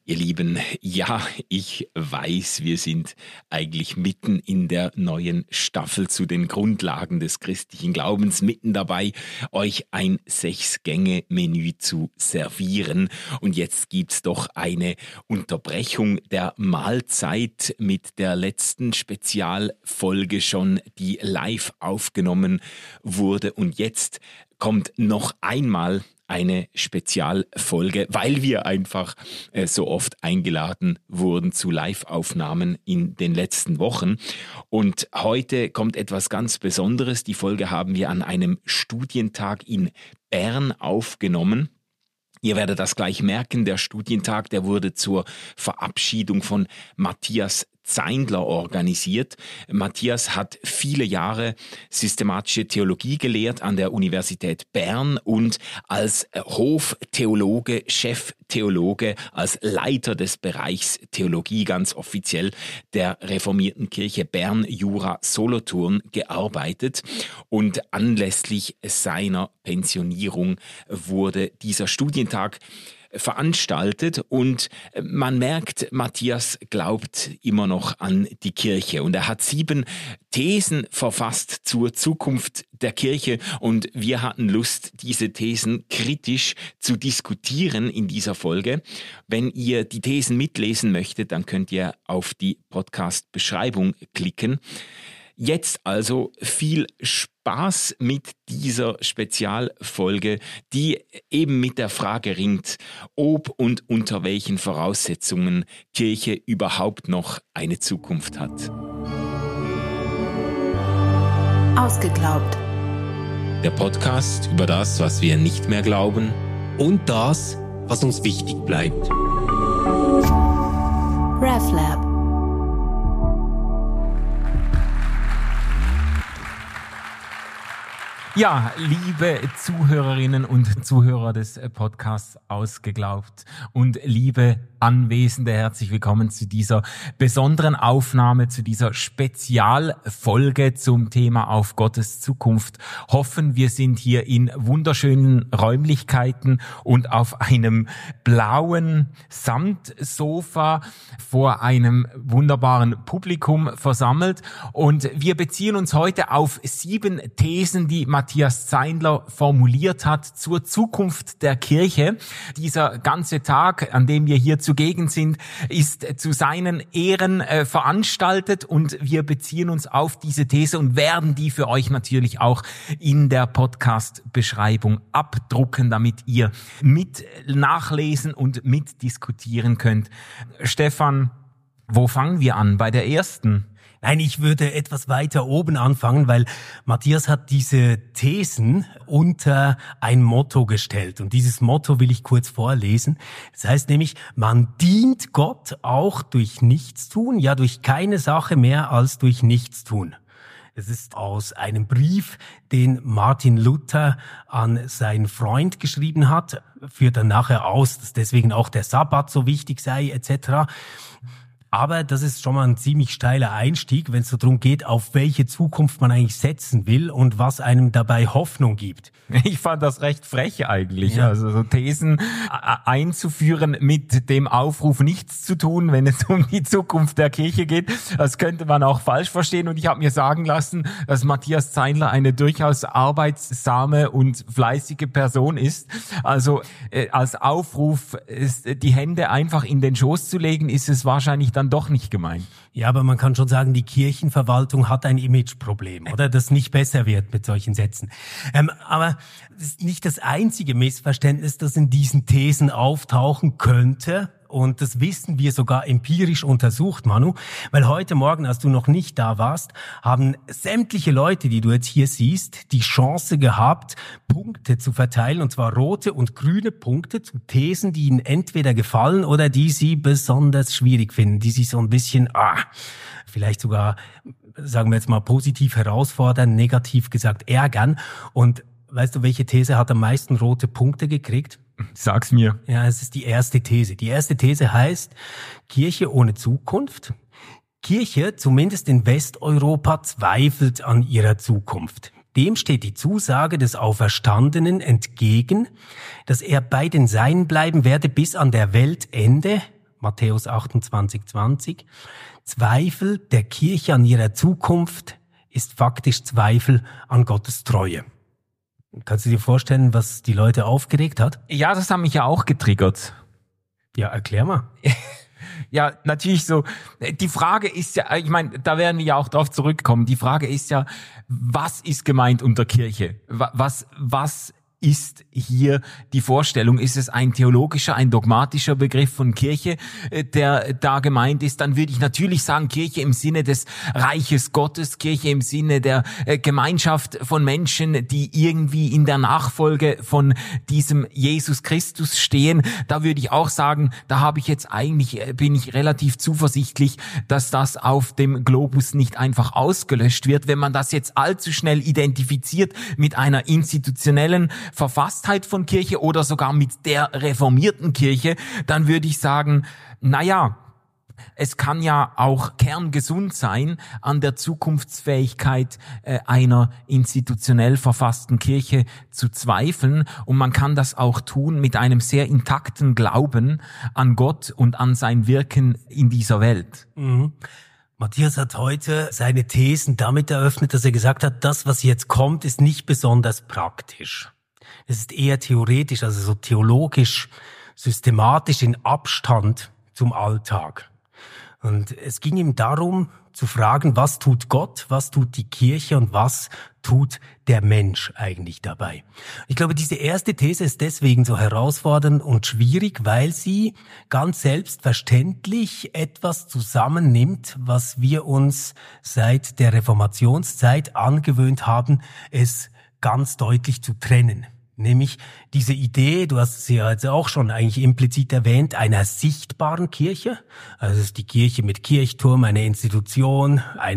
Ihr Lieben, ja, ich weiß, wir sind eigentlich mitten in der neuen Staffel zu den Grundlagen des christlichen Glaubens, mitten dabei, euch ein 6-Gänge-Menü zu servieren. Und jetzt gibt's doch eine Unterbrechung der Mahlzeit mit der letzten Spezialfolge schon, die live aufgenommen wurde. Und jetzt kommt noch einmal eine Spezialfolge, weil wir einfach so oft eingeladen wurden zu Live-Aufnahmen in den letzten Wochen. Und heute kommt etwas ganz Besonderes. Die Folge haben wir an einem Studientag in Bern aufgenommen. Ihr werdet das gleich merken, der Studientag, der wurde zur Verabschiedung von Matthias Zeindler organisiert. Matthias hat viele Jahre systematische Theologie gelehrt an der Universität Bern und als Hoftheologe, Cheftheologe, als Leiter des Bereichs Theologie ganz offiziell der reformierten Kirche Bern-Jura-Solothurn gearbeitet. Und anlässlich seiner Pensionierung wurde dieser Studientag veranstaltet und man merkt, Matthias glaubt immer noch an die Kirche und er hat 7 Thesen verfasst zur Zukunft der Kirche und wir hatten Lust, diese Thesen kritisch zu diskutieren in dieser Folge. Wenn ihr die Thesen mitlesen möchtet, dann könnt ihr auf die Podcast-Beschreibung klicken. Jetzt also viel Spaß mit dieser Spezialfolge, die eben mit der Frage ringt, ob und unter welchen Voraussetzungen Kirche überhaupt noch eine Zukunft hat. Ausgeglaubt. Der Podcast über das, was wir nicht mehr glauben und das, was uns wichtig bleibt. RefLab. Ja, liebe Zuhörerinnen und Zuhörer des Podcasts Ausgeglaubt und liebe Anwesende, herzlich willkommen zu dieser besonderen Aufnahme, zu dieser Spezialfolge zum Thema Auf Gottes Zukunft. Hoffen, wir sind hier in wunderschönen Räumlichkeiten und auf einem blauen Samtsofa vor einem wunderbaren Publikum versammelt. Und wir beziehen uns heute auf 7 Thesen, die Matthias Zeindler formuliert hat zur Zukunft der Kirche. Dieser ganze Tag, an dem wir hier zugegen sind, ist zu seinen Ehren veranstaltet und wir beziehen uns auf diese These und werden die für euch natürlich auch in der Podcast-Beschreibung abdrucken, damit ihr mit nachlesen und mitdiskutieren könnt. Stefan, wo fangen wir an? Bei der ersten? Nein, ich würde etwas weiter oben anfangen, weil Matthias hat diese Thesen unter ein Motto gestellt. Und dieses Motto will ich kurz vorlesen. Das heißt nämlich, man dient Gott auch durch Nichtstun, ja durch keine Sache mehr als durch Nichtstun. Es ist aus einem Brief, den Martin Luther an seinen Freund geschrieben hat, führt dann nachher aus, dass deswegen auch der Sabbat so wichtig sei, etc. Aber das ist schon mal ein ziemlich steiler Einstieg, wenn es so darum geht, auf welche Zukunft man eigentlich setzen will und was einem dabei Hoffnung gibt. Ich fand das recht frech eigentlich, ja. Also so Thesen einzuführen mit dem Aufruf, nichts zu tun, wenn es um die Zukunft der Kirche geht. Das könnte man auch falsch verstehen und ich habe mir sagen lassen, dass Matthias Zeindler eine durchaus arbeitssame und fleißige Person ist. Also als Aufruf, die Hände einfach in den Schoß zu legen, ist es wahrscheinlich dann doch nicht gemeint. Ja, aber man kann schon sagen, die Kirchenverwaltung hat ein Imageproblem, oder? Das nicht besser wird mit solchen Sätzen. Aber das ist nicht das einzige Missverständnis, das in diesen Thesen auftauchen könnte. Und das wissen wir sogar empirisch untersucht, Manu. Weil heute Morgen, als du noch nicht da warst, haben sämtliche Leute, die du jetzt hier siehst, die Chance gehabt, Punkte zu verteilen. Und zwar rote und grüne Punkte zu Thesen, die ihnen entweder gefallen oder die sie besonders schwierig finden. Die sie so ein bisschen, vielleicht sogar, sagen wir jetzt mal, positiv herausfordern, negativ gesagt ärgern. Und weißt du, welche These hat am meisten rote Punkte gekriegt? Sag's mir. Ja, es ist die erste These. Die erste These heißt, Kirche ohne Zukunft. Kirche, zumindest in Westeuropa, zweifelt an ihrer Zukunft. Dem steht die Zusage des Auferstandenen entgegen, dass er bei den Seinen bleiben werde bis an der Weltende, Matthäus 28,20. Zweifel der Kirche an ihrer Zukunft ist faktisch Zweifel an Gottes Treue. Kannst du dir vorstellen, was die Leute aufgeregt hat? Ja, das hat mich ja auch getriggert. Ja, erklär mal. Ja, natürlich so. Die Frage ist ja, ich meine, da werden wir ja auch drauf zurückkommen. Die Frage ist ja, was ist gemeint unter Kirche? Was ist hier die Vorstellung? Ist es ein theologischer, ein dogmatischer Begriff von Kirche, der da gemeint ist? Dann würde ich natürlich sagen, Kirche im Sinne des Reiches Gottes, Kirche im Sinne der Gemeinschaft von Menschen, die irgendwie in der Nachfolge von diesem Jesus Christus stehen. Da würde ich auch sagen, bin ich relativ zuversichtlich, dass das auf dem Globus nicht einfach ausgelöscht wird. Wenn man das jetzt allzu schnell identifiziert mit einer institutionellen Verfasstheit von Kirche oder sogar mit der reformierten Kirche, dann würde ich sagen, es kann ja auch kerngesund sein, an der Zukunftsfähigkeit einer institutionell verfassten Kirche zu zweifeln. Und man kann das auch tun mit einem sehr intakten Glauben an Gott und an sein Wirken in dieser Welt. Mhm. Matthias hat heute seine Thesen damit eröffnet, dass er gesagt hat, das, was jetzt kommt, ist nicht besonders praktisch. Es ist eher theoretisch, also so theologisch, systematisch in Abstand zum Alltag. Und es ging ihm darum, zu fragen, was tut Gott, was tut die Kirche und was tut der Mensch eigentlich dabei. Ich glaube, diese erste These ist deswegen so herausfordernd und schwierig, weil sie ganz selbstverständlich etwas zusammennimmt, was wir uns seit der Reformationszeit angewöhnt haben, es ganz deutlich zu trennen. Nämlich diese Idee, du hast es ja jetzt auch schon eigentlich implizit erwähnt, einer sichtbaren Kirche. Also es ist die Kirche mit Kirchturm, eine Institution,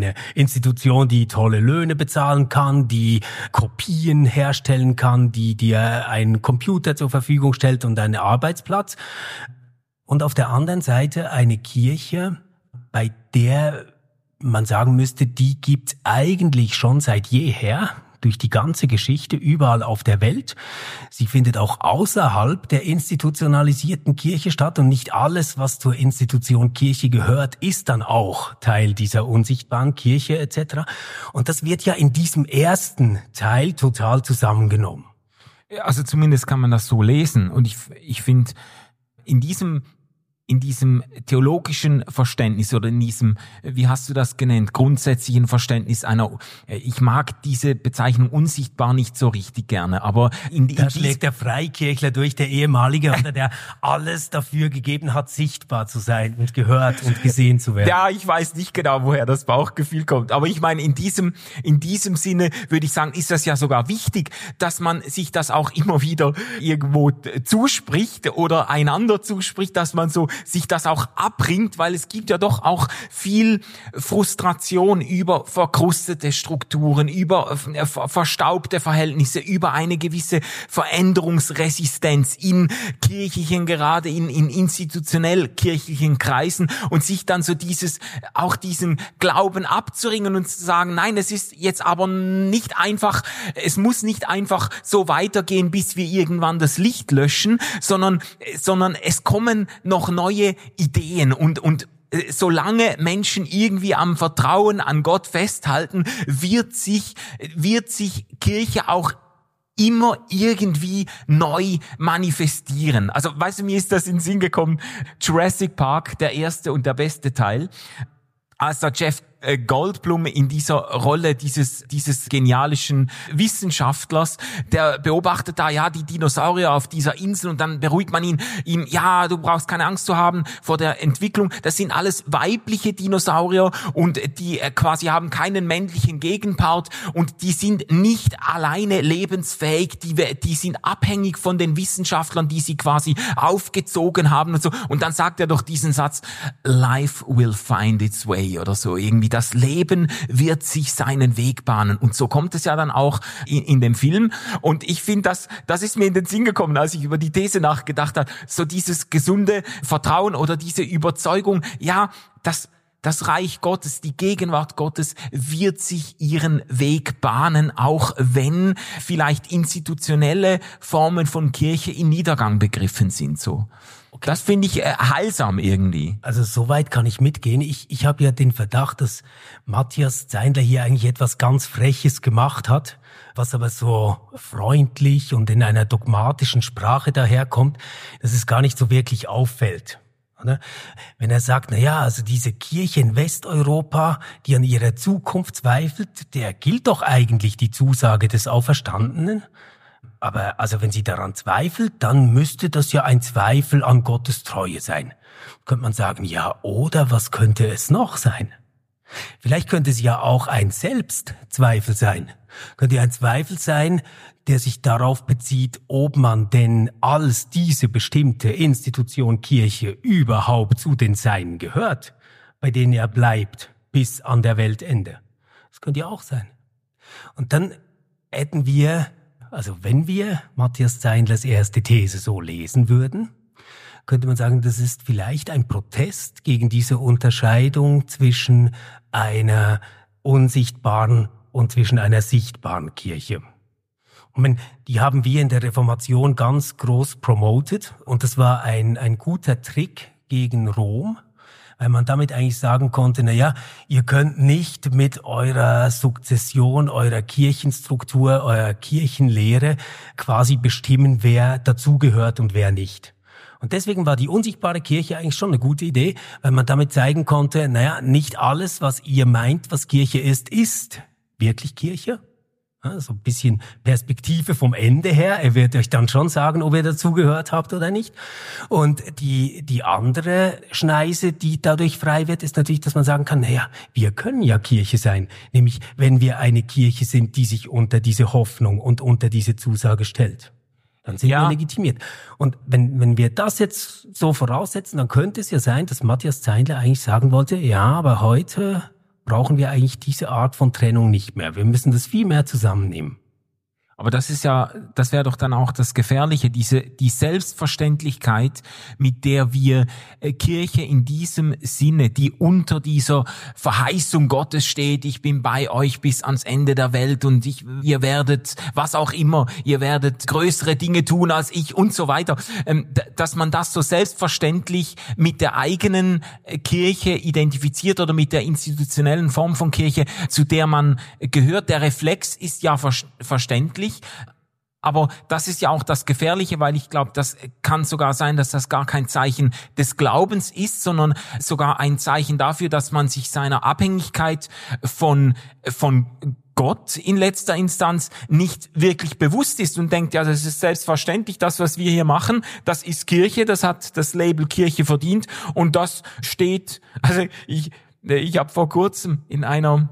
die tolle Löhne bezahlen kann, die Kopien herstellen kann, die dir einen Computer zur Verfügung stellt und einen Arbeitsplatz. Und auf der anderen Seite eine Kirche, bei der man sagen müsste, die gibt's eigentlich schon seit jeher, durch die ganze Geschichte überall auf der Welt. Sie findet auch außerhalb der institutionalisierten Kirche statt und nicht alles, was zur Institution Kirche gehört, ist dann auch Teil dieser unsichtbaren Kirche etc. Und das wird ja in diesem ersten Teil total zusammengenommen. Also zumindest kann man das so lesen. Und ich finde, in diesem theologischen Verständnis oder in diesem, wie hast du das genannt, grundsätzlichen Verständnis ich mag diese Bezeichnung unsichtbar nicht so richtig gerne, aber da schlägt der Freikirchler durch, der ehemalige, oder der alles dafür gegeben hat, sichtbar zu sein und gehört und gesehen zu werden. Ja, ich weiß nicht genau, woher das Bauchgefühl kommt, aber ich meine, in diesem Sinne würde ich sagen, ist das ja sogar wichtig, dass man sich das auch immer wieder irgendwo zuspricht oder einander zuspricht, dass man so sich das auch abbringt, weil es gibt ja doch auch viel Frustration über verkrustete Strukturen, über verstaubte Verhältnisse, über eine gewisse Veränderungsresistenz in kirchlichen, gerade in institutionell kirchlichen Kreisen und sich dann so diesen Glauben abzuringen und zu sagen, nein, es ist jetzt aber nicht einfach, es muss nicht einfach so weitergehen, bis wir irgendwann das Licht löschen, sondern es kommen noch neue Ideen und solange Menschen irgendwie am Vertrauen an Gott festhalten, wird sich Kirche auch immer irgendwie neu manifestieren. Also, weißt du, mir ist das in den Sinn gekommen, Jurassic Park, der erste und der beste Teil, als da Jeff Goldblum in dieser Rolle dieses genialischen Wissenschaftlers, der beobachtet da ja die Dinosaurier auf dieser Insel und dann beruhigt man ihm, ja, du brauchst keine Angst zu haben vor der Entwicklung. Das sind alles weibliche Dinosaurier und die quasi haben keinen männlichen Gegenpart und die sind nicht alleine lebensfähig, die sind abhängig von den Wissenschaftlern, die sie quasi aufgezogen haben und so. Und dann sagt er doch diesen Satz, Life will find its way oder so irgendwie. Das Leben wird sich seinen Weg bahnen. Und so kommt es ja dann auch in dem Film. Und ich finde, das ist mir in den Sinn gekommen, als ich über die These nachgedacht habe. So dieses gesunde Vertrauen oder diese Überzeugung, ja, das Reich Gottes, die Gegenwart Gottes wird sich ihren Weg bahnen, auch wenn vielleicht institutionelle Formen von Kirche in Niedergang begriffen sind, so. Okay. Das finde ich heilsam irgendwie. Also soweit kann ich mitgehen. Ich habe ja den Verdacht, dass Matthias Zeindler hier eigentlich etwas ganz Freches gemacht hat, was aber so freundlich und in einer dogmatischen Sprache daherkommt, dass es gar nicht so wirklich auffällt. Oder? Wenn er sagt, na ja, also diese Kirche in Westeuropa, die an ihrer Zukunft zweifelt, der gilt doch eigentlich die Zusage des Auferstandenen. Aber also wenn sie daran zweifelt, dann müsste das ja ein Zweifel an Gottes Treue sein. Könnte man sagen, ja, oder was könnte es noch sein? Vielleicht könnte es ja auch ein Selbstzweifel sein. Könnte ein Zweifel sein, der sich darauf bezieht, ob man denn als diese bestimmte Institution Kirche überhaupt zu den Seinen gehört, bei denen er bleibt bis an der Weltende. Das könnte ja auch sein. Und dann hätten wir, also wenn wir Matthias Zeindlers erste These so lesen würden, könnte man sagen, das ist vielleicht ein Protest gegen diese Unterscheidung zwischen einer unsichtbaren und zwischen einer sichtbaren Kirche. Und die haben wir in der Reformation ganz groß promoted und das war ein guter Trick gegen Rom, weil man damit eigentlich sagen konnte, na ja, ihr könnt nicht mit eurer Sukzession, eurer Kirchenstruktur, eurer Kirchenlehre quasi bestimmen, wer dazugehört und wer nicht. Und deswegen war die unsichtbare Kirche eigentlich schon eine gute Idee, weil man damit zeigen konnte, naja, nicht alles, was ihr meint, was Kirche ist wirklich Kirche. Ja, so ein bisschen Perspektive vom Ende her. Er wird euch dann schon sagen, ob ihr dazugehört habt oder nicht. Und die andere Schneise, die dadurch frei wird, ist natürlich, dass man sagen kann, naja, wir können ja Kirche sein. Nämlich, wenn wir eine Kirche sind, die sich unter diese Hoffnung und unter diese Zusage stellt. Dann sind wir legitimiert. Und wenn wir das jetzt so voraussetzen, dann könnte es ja sein, dass Matthias Zeindler eigentlich sagen wollte, ja, aber heute brauchen wir eigentlich diese Art von Trennung nicht mehr. Wir müssen das viel mehr zusammennehmen. Aber das wäre doch dann auch das Gefährliche, die Selbstverständlichkeit, mit der wir Kirche in diesem Sinne, die unter dieser Verheißung Gottes steht, ich bin bei euch bis ans Ende der Welt und ihr werdet, was auch immer, ihr werdet größere Dinge tun als ich und so weiter, dass man das so selbstverständlich mit der eigenen Kirche identifiziert oder mit der institutionellen Form von Kirche, zu der man gehört. Der Reflex ist ja verständlich. Aber das ist ja auch das Gefährliche, weil ich glaube, das kann sogar sein, dass das gar kein Zeichen des Glaubens ist, sondern sogar ein Zeichen dafür, dass man sich seiner Abhängigkeit von Gott in letzter Instanz nicht wirklich bewusst ist und denkt, ja, das ist selbstverständlich, das, was wir hier machen, das ist Kirche, das hat das Label Kirche verdient und das steht, also ich habe vor kurzem in einer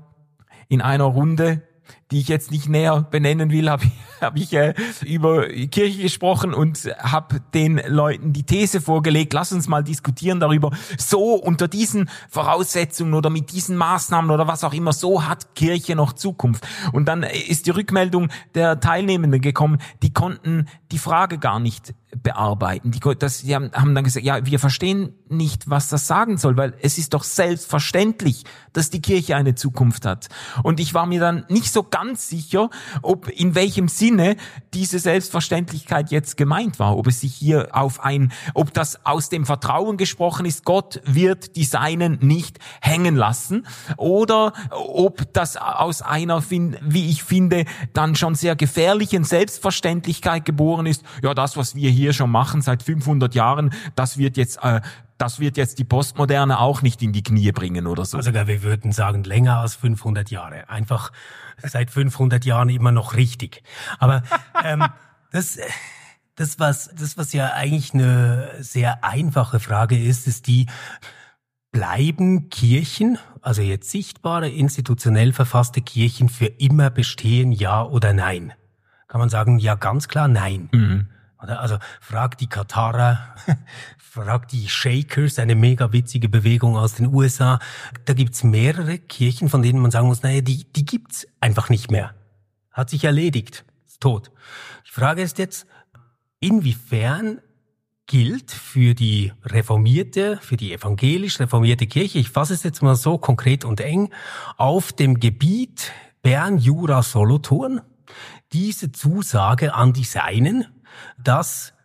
Runde, die ich jetzt nicht näher benennen will, habe ich über Kirche gesprochen und habe den Leuten die These vorgelegt, lass uns mal diskutieren darüber, so unter diesen Voraussetzungen oder mit diesen Maßnahmen oder was auch immer, so hat Kirche noch Zukunft. Und dann ist die Rückmeldung der Teilnehmenden gekommen, die konnten die Frage gar nicht bearbeiten. Die haben dann gesagt, ja, wir verstehen nicht, was das sagen soll, weil es ist doch selbstverständlich, dass die Kirche eine Zukunft hat. Und ich war mir dann nicht so ganz sicher, ob in welchem Sinne diese Selbstverständlichkeit jetzt gemeint war, ob es sich hier ob das aus dem Vertrauen gesprochen ist, Gott wird die Seinen nicht hängen lassen, oder ob das aus einer, wie ich finde, dann schon sehr gefährlichen Selbstverständlichkeit geboren ist. Ja, das, was wir hier schon machen seit 500 Jahren, das wird jetzt die Postmoderne auch nicht in die Knie bringen oder so. Also wir würden sagen, länger als 500 Jahre. Einfach seit 500 Jahren immer noch richtig. Aber das, was ja eigentlich eine sehr einfache Frage ist die, bleiben Kirchen, also jetzt sichtbare, institutionell verfasste Kirchen, für immer bestehen, ja oder nein? Kann man sagen, ja, ganz klar, nein. Mhm. Also frag die Katarer, frag die Shakers, eine mega witzige Bewegung aus den USA. Da gibt's mehrere Kirchen, von denen man sagen muss, naja, die gibt's einfach nicht mehr. Hat sich erledigt, ist tot. Die Frage ist jetzt, inwiefern gilt für die evangelisch reformierte Kirche, ich fasse es jetzt mal so konkret und eng, auf dem Gebiet Bern, Jura, Solothurn, diese Zusage an die Seinen, dass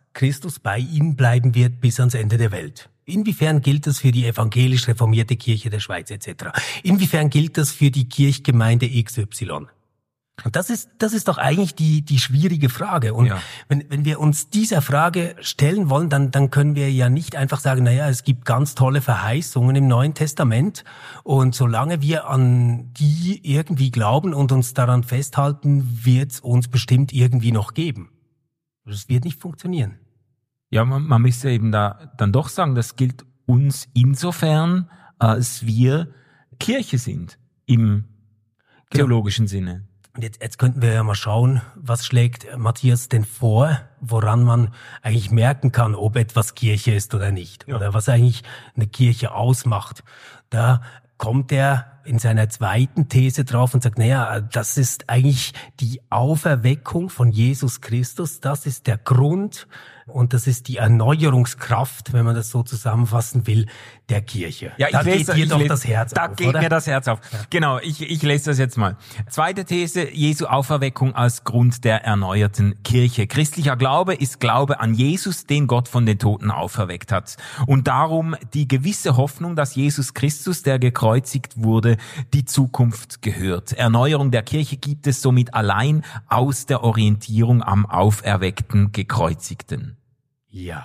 Christus bei ihnen bleiben wird bis ans Ende der Welt. Inwiefern gilt das für die evangelisch reformierte Kirche der Schweiz etc.? Inwiefern gilt das für die Kirchgemeinde XY? Und das ist doch eigentlich die schwierige Frage. Und wenn wir uns dieser Frage stellen wollen, dann können wir ja nicht einfach sagen, es gibt ganz tolle Verheißungen im Neuen Testament. Und solange wir an die irgendwie glauben und uns daran festhalten, wird es uns bestimmt irgendwie noch geben. Das wird nicht funktionieren. Ja, man müsste eben da dann doch sagen, das gilt uns insofern, als wir Kirche sind im theologischen Sinne. Und jetzt könnten wir ja mal schauen, was schlägt Matthias denn vor, woran man eigentlich merken kann, ob etwas Kirche ist oder nicht. Ja. Oder was eigentlich eine Kirche ausmacht. Da kommt er in seiner zweiten These drauf und sagt, das ist eigentlich die Auferweckung von Jesus Christus. Das ist der Grund und das ist die Erneuerungskraft, wenn man das so zusammenfassen will, der Kirche. Ja, da geht dir doch das Herz auf, Da geht mir das Herz auf. Ja. Genau, ich lese das jetzt mal. Zweite These, Jesu Auferweckung als Grund der erneuerten Kirche. Christlicher Glaube ist Glaube an Jesus, den Gott von den Toten auferweckt hat. Und darum die gewisse Hoffnung, dass Jesus Christus, der gekreuzigt wurde, die Zukunft gehört. Erneuerung der Kirche gibt es somit allein aus der Orientierung am auferweckten Gekreuzigten. Ja.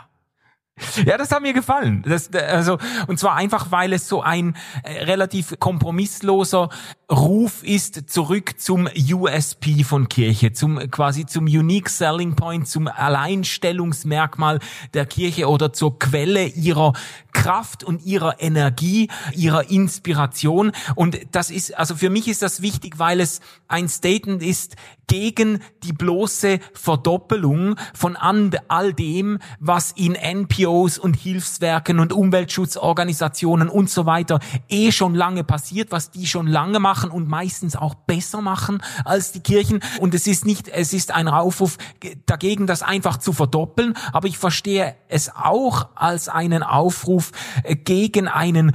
Ja, das hat mir gefallen. Und zwar einfach, weil es so ein relativ kompromissloser Ruf ist zurück zum USP von Kirche, zum Unique Selling Point, zum Alleinstellungsmerkmal der Kirche oder zur Quelle ihrer Kraft und ihrer Energie, ihrer Inspiration. Und das ist, also für mich ist das wichtig, weil es ein Statement ist gegen die bloße Verdoppelung von all dem, was in NPOs und Hilfswerken und Umweltschutzorganisationen und so weiter schon lange passiert, was die schon lange machen und meistens auch besser machen als die Kirchen. Und es ist ein Aufruf dagegen, das einfach zu verdoppeln, aber ich verstehe es auch als einen Aufruf gegen einen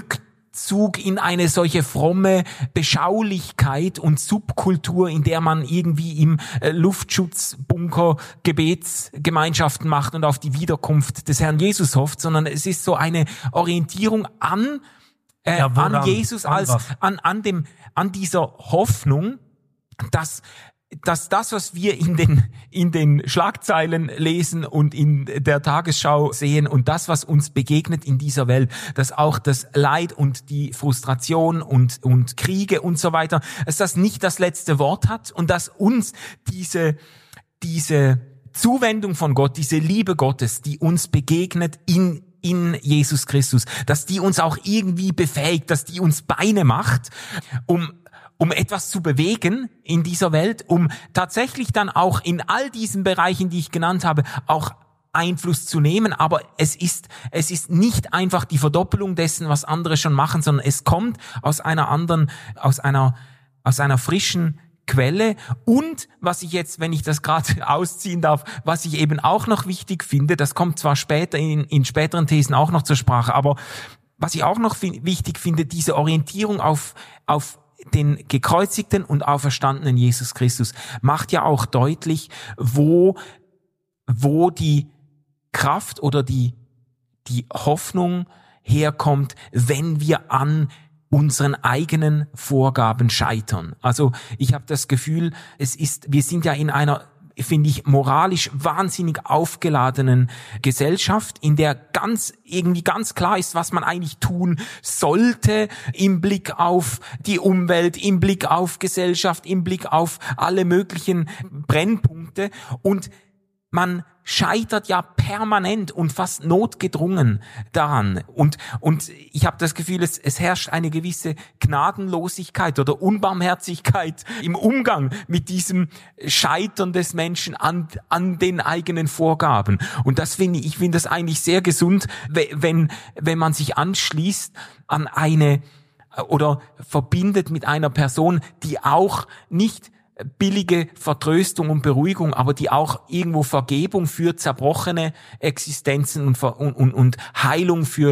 Rückzug in eine solche fromme Beschaulichkeit und Subkultur, in der man irgendwie im Luftschutzbunker Gebetsgemeinschaften macht und auf die Wiederkunft des Herrn Jesus hofft, sondern es ist so eine Orientierung an Jesus an dieser Hoffnung, dass das, was wir in den Schlagzeilen lesen und in der Tagesschau sehen und das, was uns begegnet in dieser Welt, dass auch das Leid und die Frustration und Kriege und so weiter, dass das nicht das letzte Wort hat und dass uns diese Zuwendung von Gott, diese Liebe Gottes, die uns begegnet in Jesus Christus, dass die uns auch irgendwie befähigt, dass die uns Beine macht, um etwas zu bewegen in dieser Welt, um tatsächlich dann auch in all diesen Bereichen, die ich genannt habe, auch Einfluss zu nehmen. Aber es ist nicht einfach die Verdoppelung dessen, was andere schon machen, sondern es kommt aus einer frischen Quelle. Und was ich jetzt, wenn ich das gerade ausziehen darf, was ich eben auch noch wichtig finde, das kommt zwar später in späteren Thesen auch noch zur Sprache, aber was ich auch noch wichtig finde, diese Orientierung auf den gekreuzigten und auferstandenen Jesus Christus macht ja auch deutlich, wo die Kraft oder die Hoffnung herkommt, wenn wir an unseren eigenen Vorgaben scheitern. Also ich habe das Gefühl, wir sind ja in einer, finde ich, moralisch wahnsinnig aufgeladenen Gesellschaft, in der ganz klar ist, was man eigentlich tun sollte im Blick auf die Umwelt, im Blick auf Gesellschaft, im Blick auf alle möglichen Brennpunkte, und man scheitert ja permanent und fast notgedrungen daran. Und ich habe das Gefühl, es herrscht eine gewisse Gnadenlosigkeit oder Unbarmherzigkeit im Umgang mit diesem Scheitern des Menschen an den eigenen Vorgaben. Und das finde ich das eigentlich sehr gesund, wenn man sich anschließt an eine oder verbindet mit einer Person, die auch nicht billige Vertröstung und Beruhigung, aber die auch irgendwo Vergebung für zerbrochene Existenzen und Heilung für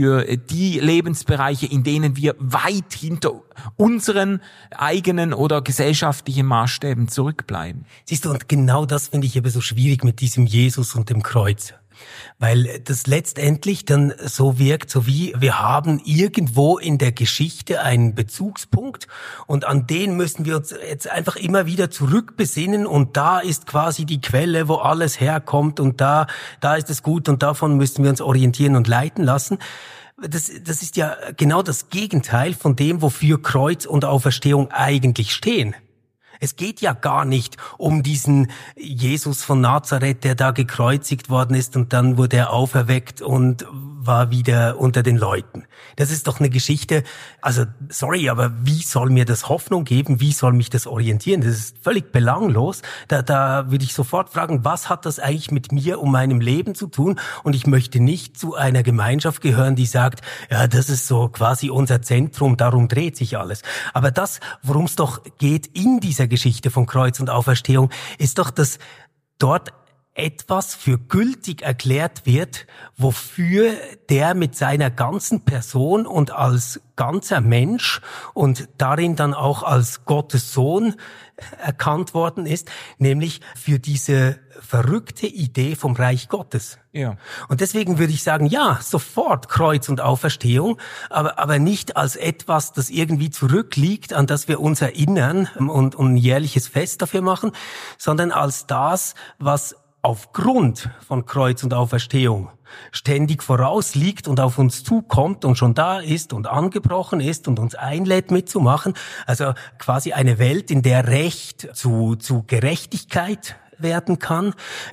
die Lebensbereiche, in denen wir weit hinter unseren eigenen oder gesellschaftlichen Maßstäben zurückbleiben. Siehst du, und genau das finde ich eben so schwierig mit diesem Jesus und dem Kreuz. Weil das letztendlich dann so wirkt, so wie wir haben irgendwo in der Geschichte einen Bezugspunkt und an den müssen wir uns jetzt einfach immer wieder zurückbesinnen und da ist quasi die Quelle, wo alles herkommt und da ist es gut und davon müssen wir uns orientieren und leiten lassen. Das ist ja genau das Gegenteil von dem, wofür Kreuz und Auferstehung eigentlich stehen. Es geht ja gar nicht um diesen Jesus von Nazareth, der da gekreuzigt worden ist und dann wurde er auferweckt und war wieder unter den Leuten. Das ist doch eine Geschichte, also sorry, aber wie soll mir das Hoffnung geben? Wie soll mich das orientieren? Das ist völlig belanglos. Da würde ich sofort fragen, was hat das eigentlich mit mir und meinem Leben zu tun? Und ich möchte nicht zu einer Gemeinschaft gehören, die sagt, ja, das ist so quasi unser Zentrum, darum dreht sich alles. Aber das, worum es doch geht in dieser Geschichte von Kreuz und Auferstehung, ist doch, dass dort etwas für gültig erklärt wird, wofür der mit seiner ganzen Person und als ganzer Mensch und darin dann auch als Gottes Sohn erkannt worden ist, nämlich für diese verrückte Idee vom Reich Gottes. Ja. Und deswegen würde ich sagen, ja, sofort Kreuz und Auferstehung, aber nicht als etwas, das irgendwie zurückliegt, an das wir uns erinnern und ein jährliches Fest dafür machen, sondern als das, was aufgrund von Kreuz und Auferstehung ständig vorausliegt und auf uns zukommt und schon da ist und angebrochen ist und uns einlädt mitzumachen. Also quasi eine Welt, in der Recht zu Gerechtigkeit werden kann,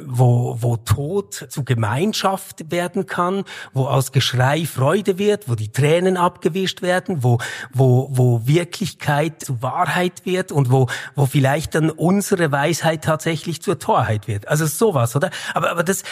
wo Tod zu Gemeinschaft werden kann, wo aus Geschrei Freude wird, wo die Tränen abgewischt werden, wo Wirklichkeit zu Wahrheit wird und wo vielleicht dann unsere Weisheit tatsächlich zur Torheit wird. Also sowas, oder? Aber das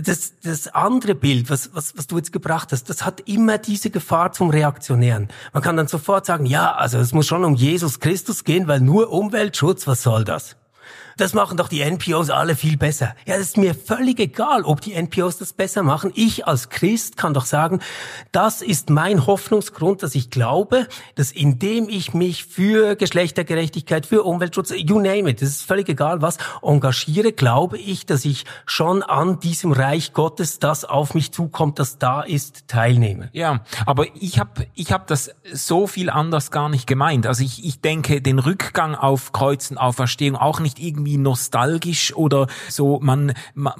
andere Bild, was du jetzt gebracht hast, das hat immer diese Gefahr zum Reaktionären. Man kann dann sofort sagen, ja, also es muss schon um Jesus Christus gehen, weil nur Umweltschutz, was soll das? Das machen doch die NPOs alle viel besser. Ja, das ist mir völlig egal, ob die NPOs das besser machen. Ich als Christ kann doch sagen, das ist mein Hoffnungsgrund, dass ich glaube, dass indem ich mich für Geschlechtergerechtigkeit, für Umweltschutz, you name it, das ist völlig egal was, engagiere, glaube ich, dass ich schon an diesem Reich Gottes, das auf mich zukommt, das da ist, teilnehme. Ja, aber ich hab das so viel anders gar nicht gemeint. Also ich denke, den Rückgang auf Kreuz und Auferstehung auch nicht irgendwie nostalgisch oder so, man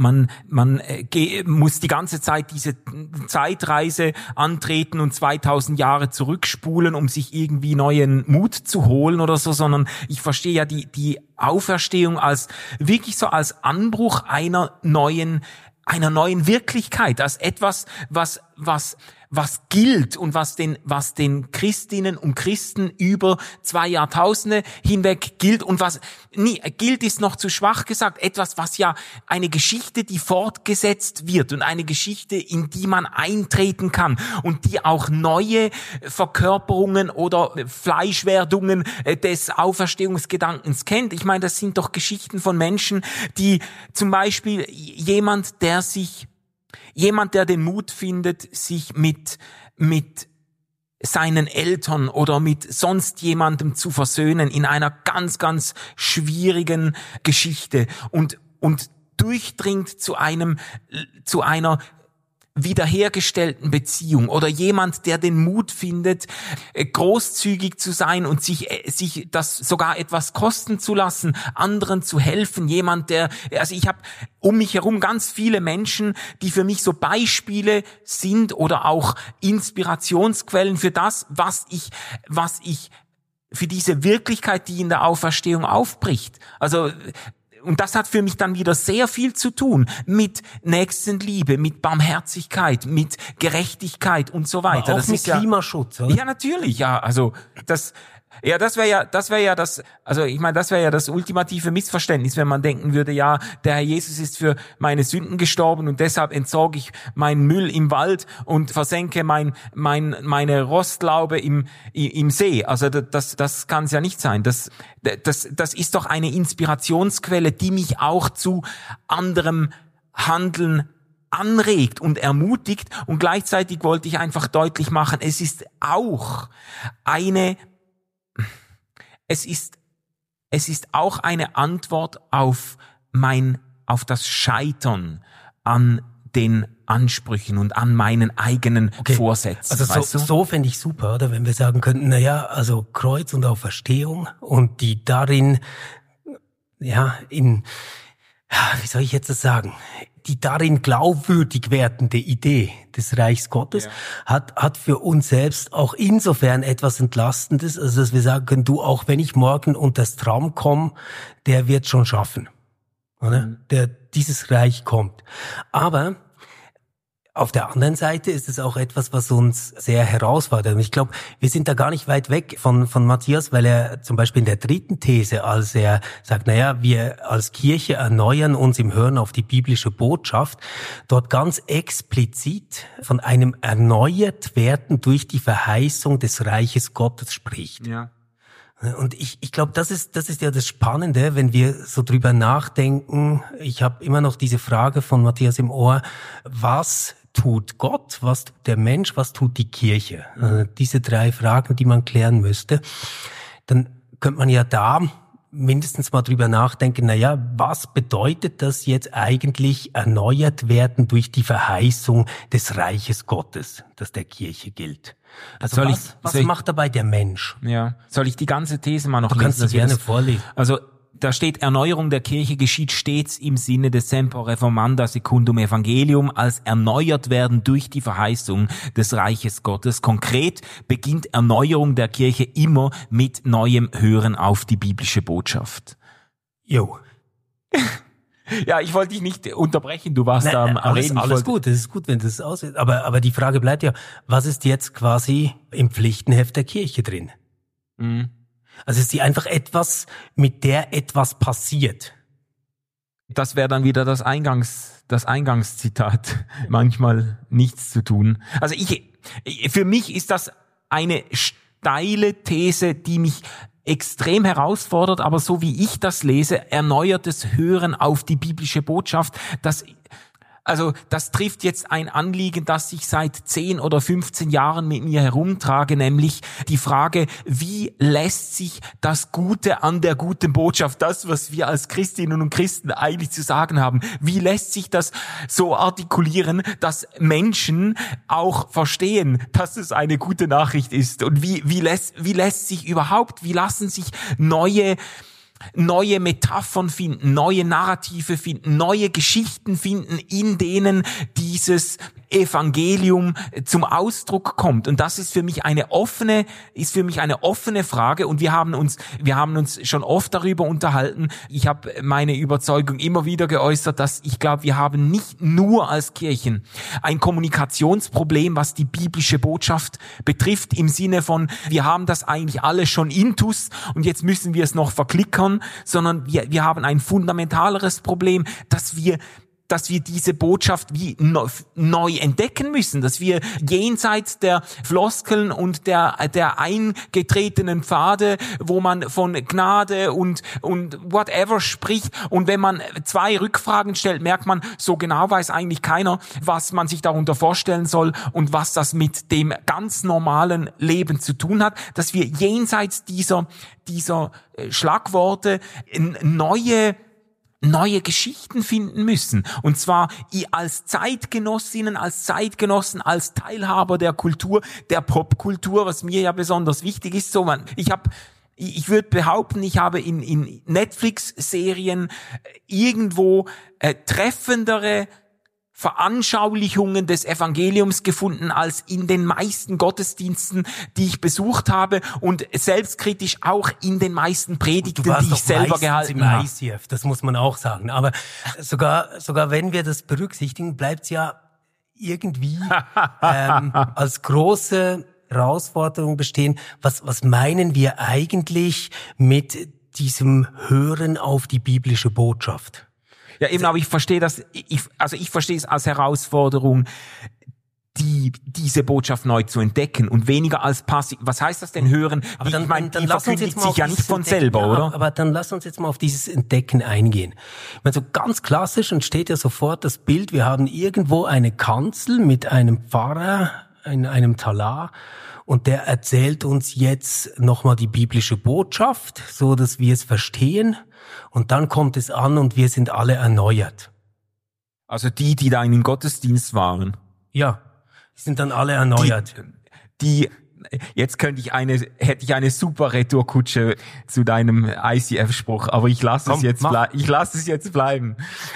muss die ganze Zeit diese Zeitreise antreten und 2000 Jahre zurückspulen, um sich irgendwie neuen Mut zu holen oder so, sondern ich verstehe ja die Auferstehung als wirklich so als Anbruch einer neuen Wirklichkeit, als etwas, was gilt und was den Christinnen und Christen über 2 Jahrtausende hinweg gilt und gilt ist noch zu schwach gesagt, etwas, was ja eine Geschichte, die fortgesetzt wird und eine Geschichte, in die man eintreten kann und die auch neue Verkörperungen oder Fleischwerdungen des Auferstehungsgedankens kennt. Ich meine, das sind doch Geschichten von Menschen, die zum Beispiel jemand, der den Mut findet, sich mit seinen Eltern oder mit sonst jemandem zu versöhnen in einer ganz, ganz schwierigen Geschichte und durchdringt zu einer wiederhergestellten Beziehung oder jemand, der den Mut findet, großzügig zu sein und sich das sogar etwas kosten zu lassen, anderen zu helfen, ich habe um mich herum ganz viele Menschen, die für mich so Beispiele sind oder auch Inspirationsquellen für das, was ich für diese Wirklichkeit, die in der Auferstehung aufbricht. Und das hat für mich dann wieder sehr viel zu tun mit Nächstenliebe, mit Barmherzigkeit, mit Gerechtigkeit und so weiter. Aber auch das mit ist ja Klimaschutz, oder? Ja, natürlich, ja. Also das Ja, das wäre ja das, also ich meine, das wäre ja das ultimative Missverständnis, wenn man denken würde, ja, der Herr Jesus ist für meine Sünden gestorben und deshalb entsorge ich meinen Müll im Wald und versenke meine Rostlaube im See. Also das kann es ja nicht sein. Das ist doch eine Inspirationsquelle, die mich auch zu anderem Handeln anregt und ermutigt, und gleichzeitig wollte ich einfach deutlich machen, es ist auch eine Antwort auf das Scheitern an den Ansprüchen und an meinen eigenen Vorsätzen. Also so fände ich super, oder? Wenn wir sagen könnten, naja, also Kreuz und Auferstehung und die darin, wie soll ich jetzt das sagen? Die darin glaubwürdig werdende Idee des Reichs Gottes hat für uns selbst auch insofern etwas Entlastendes, also dass wir sagen können, du, auch wenn ich morgen unter das Tram komme, der wird schon schaffen, oder? Dieses Reich kommt. Aber auf der anderen Seite ist es auch etwas, was uns sehr herausfordert. Und ich glaube, wir sind da gar nicht weit weg von Matthias, weil er zum Beispiel in der dritten These, als er sagt, naja, wir als Kirche erneuern uns im Hören auf die biblische Botschaft, dort ganz explizit von einem erneuert werden durch die Verheißung des Reiches Gottes spricht. Ja. Und ich glaube, das ist ja das Spannende, wenn wir so drüber nachdenken. Ich habe immer noch diese Frage von Matthias im Ohr: Was tut Gott, was tut der Mensch, was tut die Kirche? Diese drei Fragen, die man klären müsste. Dann könnte man ja da mindestens mal drüber nachdenken, naja, was bedeutet das jetzt eigentlich, erneuert werden durch die Verheißung des Reiches Gottes, das der Kirche gilt? Also was macht dabei der Mensch? Ja. Soll ich die ganze These mal noch lesen? Du kannst sie gerne vorlesen. Also da steht: Erneuerung der Kirche geschieht stets im Sinne des Semper Reformanda secundum Evangelium, als erneuert werden durch die Verheißung des Reiches Gottes. Konkret beginnt Erneuerung der Kirche immer mit neuem Hören auf die biblische Botschaft. Jo. Ja, ich wollte dich nicht unterbrechen, du warst da am Reden. Alles gut, es ist gut, wenn das aussieht. Aber die Frage bleibt ja, was ist jetzt quasi im Pflichtenheft der Kirche drin? Mhm. Also ist sie einfach etwas, mit der etwas passiert? Das wäre dann wieder das Eingangszitat. Manchmal nichts zu tun. Also für mich ist das eine steile These, die mich extrem herausfordert, aber so wie ich das lese, erneuertes Hören auf die biblische Botschaft, das trifft jetzt ein Anliegen, das ich seit 10 oder 15 Jahren mit mir herumtrage, nämlich die Frage, wie lässt sich das Gute an der guten Botschaft, das, was wir als Christinnen und Christen eigentlich zu sagen haben, wie lässt sich das so artikulieren, dass Menschen auch verstehen, dass es eine gute Nachricht ist? Und wie lassen sich neue Metaphern finden, neue Narrative finden, neue Geschichten finden, in denen dieses Evangelium zum Ausdruck kommt. Und das ist für mich eine offene Frage. Und wir haben uns schon oft darüber unterhalten. Ich habe meine Überzeugung immer wieder geäußert, dass ich glaube, wir haben nicht nur als Kirchen ein Kommunikationsproblem, was die biblische Botschaft betrifft, im Sinne von, wir haben das eigentlich alles schon intus und jetzt müssen wir es noch verklickern, sondern wir haben ein fundamentaleres Problem, dass wir diese Botschaft wie neu entdecken müssen, dass wir jenseits der Floskeln und der eingetretenen Pfade, wo man von Gnade und whatever spricht, und wenn man 2 Rückfragen stellt, merkt man, so genau weiß eigentlich keiner, was man sich darunter vorstellen soll und was das mit dem ganz normalen Leben zu tun hat, dass wir jenseits dieser Schlagworte neue Geschichten finden müssen. Und zwar als Zeitgenossinnen, als Zeitgenossen, als Teilhaber der Kultur, der Popkultur, was mir ja besonders wichtig ist. Ich würde behaupten, ich habe in Netflix-Serien irgendwo treffendere Veranschaulichungen des Evangeliums gefunden als in den meisten Gottesdiensten, die ich besucht habe, und selbstkritisch auch in den meisten Predigten, die ich selber gehalten habe. ICF, das muss man auch sagen. Aber sogar wenn wir das berücksichtigen, bleibt es ja irgendwie als große Herausforderung bestehen. Was meinen wir eigentlich mit diesem Hören auf die biblische Botschaft? Ja, eben, aber ich verstehe das, ich verstehe es als Herausforderung, diese Botschaft neu zu entdecken und weniger als passiv. Was heißt das denn hören? Aber dann die lass uns verkündigt jetzt mal sich ja nicht von selber, ja, oder? Aber dann lass uns jetzt mal auf dieses Entdecken eingehen. Ich meine, so ganz klassisch entsteht ja sofort das Bild, wir haben irgendwo eine Kanzel mit einem Pfarrer in einem Talar und der erzählt uns jetzt nochmal die biblische Botschaft, so dass wir es verstehen und dann kommt es an und wir sind alle erneuert. Also die da in den Gottesdienst waren. Ja. Die sind dann alle erneuert. Jetzt hätte ich eine super Retourkutsche zu deinem ICF-Spruch, aber ich lasse es jetzt bleiben.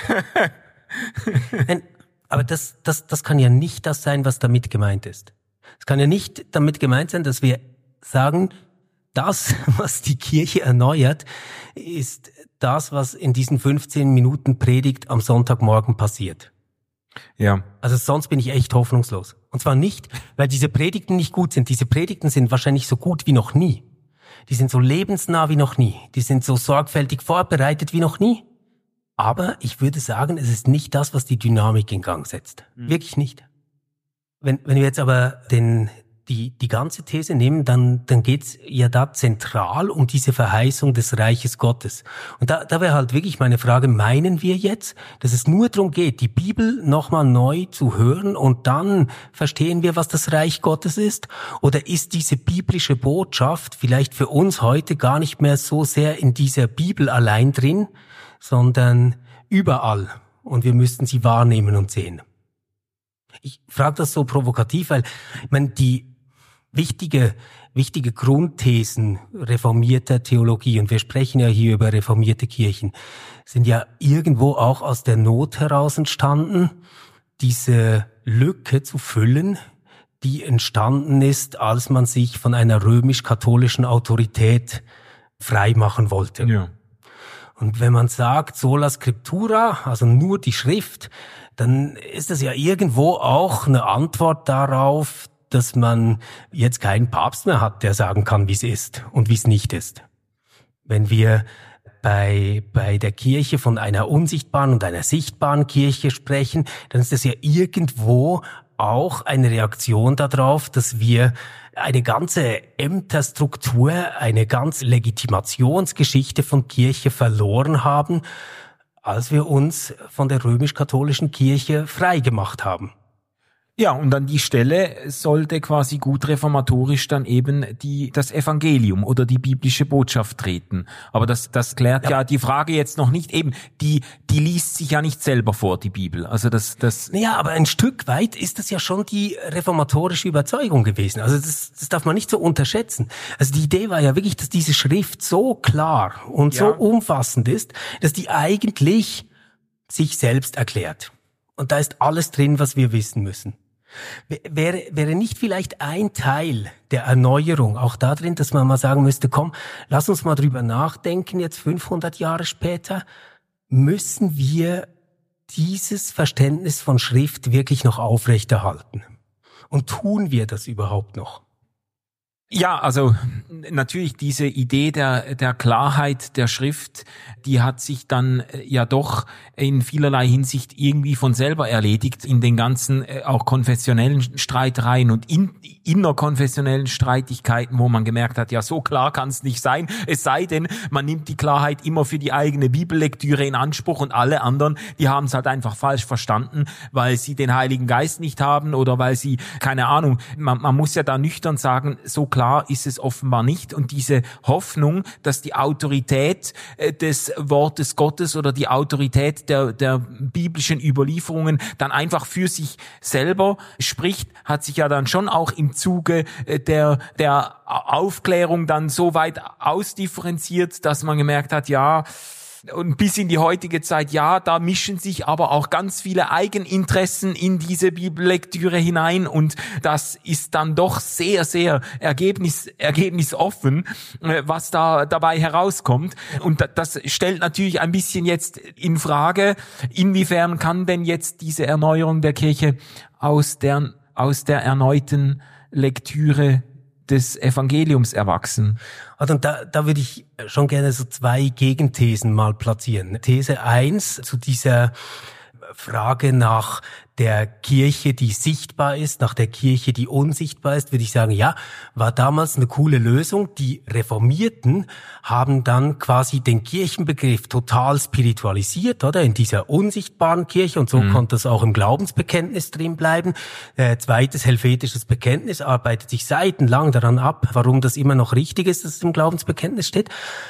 Aber das kann ja nicht das sein, was damit gemeint ist. Es kann ja nicht damit gemeint sein, dass wir sagen, das, was die Kirche erneuert, ist das, was in diesen 15 Minuten Predigt am Sonntagmorgen passiert. Ja. Also sonst bin ich echt hoffnungslos. Und zwar nicht, weil diese Predigten nicht gut sind. Diese Predigten sind wahrscheinlich so gut wie noch nie. Die sind so lebensnah wie noch nie. Die sind so sorgfältig vorbereitet wie noch nie. Aber ich würde sagen, es ist nicht das, was die Dynamik in Gang setzt. Wirklich nicht. Wenn wir jetzt aber die ganze These nehmen, dann geht's ja da zentral um diese Verheißung des Reiches Gottes. Und da wäre halt wirklich meine Frage, meinen wir jetzt, dass es nur darum geht, die Bibel nochmal neu zu hören und dann verstehen wir, was das Reich Gottes ist? Oder ist diese biblische Botschaft vielleicht für uns heute gar nicht mehr so sehr in dieser Bibel allein drin, sondern überall und wir müssten sie wahrnehmen und sehen? Ich frage das so provokativ, weil ich meine, die wichtige Grundthesen reformierter Theologie, und wir sprechen ja hier über reformierte Kirchen, sind ja irgendwo auch aus der Not heraus entstanden, diese Lücke zu füllen, die entstanden ist, als man sich von einer römisch-katholischen Autorität frei machen wollte. Ja. Und wenn man sagt, sola scriptura, also nur die Schrift, dann ist das ja irgendwo auch eine Antwort darauf, dass man jetzt keinen Papst mehr hat, der sagen kann, wie es ist und wie es nicht ist. Wenn wir bei der Kirche von einer unsichtbaren und einer sichtbaren Kirche sprechen, dann ist das ja irgendwo auch eine Reaktion darauf, dass wir eine ganze Ämterstruktur, eine ganze Legitimationsgeschichte von Kirche verloren haben, als wir uns von der römisch-katholischen Kirche frei gemacht haben. Ja, und an die Stelle sollte quasi gut reformatorisch dann eben das Evangelium oder die biblische Botschaft treten. Aber das klärt ja die Frage jetzt noch nicht. Eben, die liest sich ja nicht selber vor, die Bibel. Also das. Naja, aber ein Stück weit ist das ja schon die reformatorische Überzeugung gewesen. Also das darf man nicht so unterschätzen. Also die Idee war ja wirklich, dass diese Schrift so klar und so umfassend ist, dass die eigentlich sich selbst erklärt. Und da ist alles drin, was wir wissen müssen. Wäre nicht vielleicht ein Teil der Erneuerung auch da drin, dass man mal sagen müsste, komm, lass uns mal drüber nachdenken, jetzt 500 Jahre später, müssen wir dieses Verständnis von Schrift wirklich noch aufrechterhalten? Und tun wir das überhaupt noch? Ja, also natürlich diese Idee der Klarheit der Schrift, die hat sich dann ja doch in vielerlei Hinsicht irgendwie von selber erledigt in den ganzen auch konfessionellen Streitereien und innerkonfessionellen Streitigkeiten, wo man gemerkt hat, ja, so klar kann es nicht sein, es sei denn, man nimmt die Klarheit immer für die eigene Bibellektüre in Anspruch und alle anderen, die haben es halt einfach falsch verstanden, weil sie den Heiligen Geist nicht haben oder weil sie, keine Ahnung, man muss ja da nüchtern sagen, so klar ist es offenbar nicht. Und diese Hoffnung, dass die Autorität des Wortes Gottes oder die Autorität der biblischen Überlieferungen dann einfach für sich selber spricht, hat sich ja dann schon auch im Zuge der Aufklärung dann so weit ausdifferenziert, dass man gemerkt hat, ja, und bis in die heutige Zeit, ja, da mischen sich aber auch ganz viele Eigeninteressen in diese Bibellektüre hinein und das ist dann doch sehr, sehr ergebnisoffen, was da dabei herauskommt. Und das stellt natürlich ein bisschen jetzt in Frage, inwiefern kann denn jetzt diese Erneuerung der Kirche aus der erneuten Lektüre des Evangeliums erwachsen? Also und da würde ich schon gerne so 2 Gegenthesen mal platzieren. These 1 zu dieser Frage nach der Kirche, die sichtbar ist, nach der Kirche, die unsichtbar ist, würde ich sagen, ja, war damals eine coole Lösung. Die Reformierten haben dann quasi den Kirchenbegriff total spiritualisiert, oder? In dieser unsichtbaren Kirche, und so konnte es auch im Glaubensbekenntnis drin bleiben. Zweites helvetisches Bekenntnis arbeitet sich seitenlang daran ab, warum das immer noch richtig ist, dass es im Glaubensbekenntnis steht.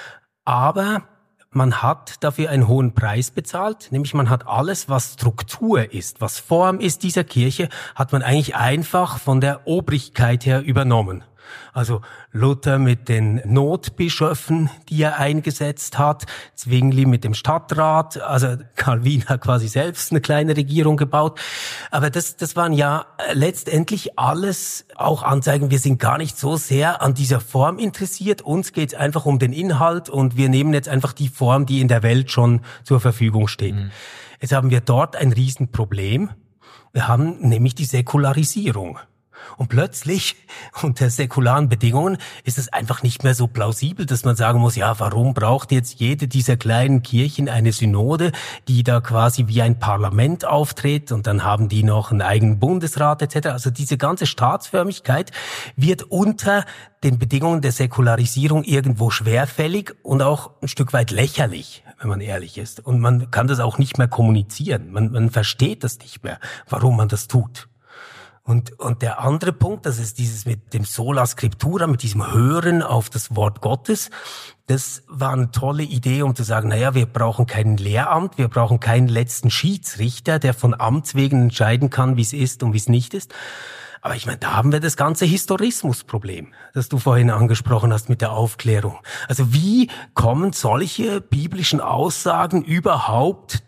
Aber man hat dafür einen hohen Preis bezahlt, nämlich man hat alles, was Struktur ist, was Form ist dieser Kirche, hat man eigentlich einfach von der Obrigkeit her übernommen. Also Luther mit den Notbischöfen, die er eingesetzt hat, Zwingli mit dem Stadtrat, also Calvin hat quasi selbst eine kleine Regierung gebaut. Aber das waren ja letztendlich alles auch Anzeigen, wir sind gar nicht so sehr an dieser Form interessiert, uns geht es einfach um den Inhalt und wir nehmen jetzt einfach die Form, die in der Welt schon zur Verfügung steht. Jetzt haben wir dort ein Riesenproblem. Wir haben nämlich die Säkularisierung. Und plötzlich, unter säkularen Bedingungen, ist es einfach nicht mehr so plausibel, dass man sagen muss, ja, warum braucht jetzt jede dieser kleinen Kirchen eine Synode, die da quasi wie ein Parlament auftritt und dann haben die noch einen eigenen Bundesrat etc. Also diese ganze Staatsförmigkeit wird unter den Bedingungen der Säkularisierung irgendwo schwerfällig und auch ein Stück weit lächerlich, wenn man ehrlich ist. Und man kann das auch nicht mehr kommunizieren. Man versteht das nicht mehr, warum man das tut. Und der andere Punkt, das ist dieses mit dem Sola Scriptura, mit diesem Hören auf das Wort Gottes. Das war eine tolle Idee, um zu sagen, naja, wir brauchen kein Lehramt, wir brauchen keinen letzten Schiedsrichter, der von Amts wegen entscheiden kann, wie es ist und wie es nicht ist. Aber ich meine, da haben wir das ganze Historismusproblem, das du vorhin angesprochen hast mit der Aufklärung. Also wie kommen solche biblischen Aussagen überhaupt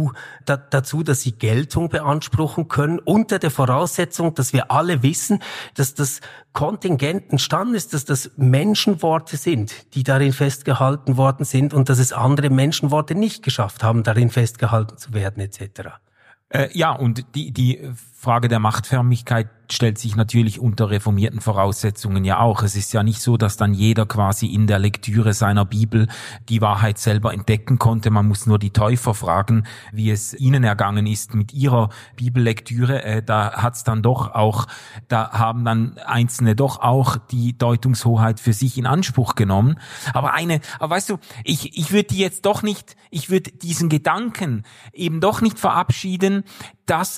dazu, dass sie Geltung beanspruchen können, unter der Voraussetzung, dass wir alle wissen, dass das Kontingent entstanden ist, dass das Menschenworte sind, die darin festgehalten worden sind und dass es andere Menschenworte nicht geschafft haben, darin festgehalten zu werden etc. Ja, und die Frage der Machtförmigkeit stellt sich natürlich unter reformierten Voraussetzungen ja auch. Es ist ja nicht so, dass dann jeder quasi in der Lektüre seiner Bibel die Wahrheit selber entdecken konnte. Man muss nur die Täufer fragen, wie es ihnen ergangen ist mit ihrer Bibellektüre. Da haben dann Einzelne doch auch die Deutungshoheit für sich in Anspruch genommen. Aber weißt du, ich würde diesen Gedanken eben doch nicht verabschieden, dass